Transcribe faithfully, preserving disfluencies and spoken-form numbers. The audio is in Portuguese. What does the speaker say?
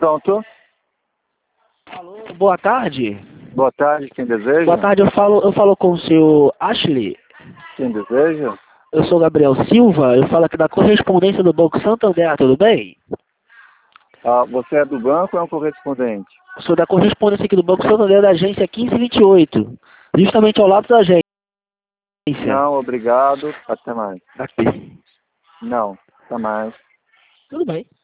Pronto. Alô, boa tarde. Boa tarde, quem deseja? Boa tarde, eu falo, eu falo com o senhor Ashley. Quem deseja? Eu sou Gabriel Silva, eu falo aqui da correspondência do Banco Santander, tudo bem? Ah, você é do banco ou é um correspondente? Eu sou da correspondência aqui do Banco Santander da agência quinze vinte e oito, justamente ao lado da agência. Não, obrigado. Até mais. Aqui. Não, até mais. Tudo bem.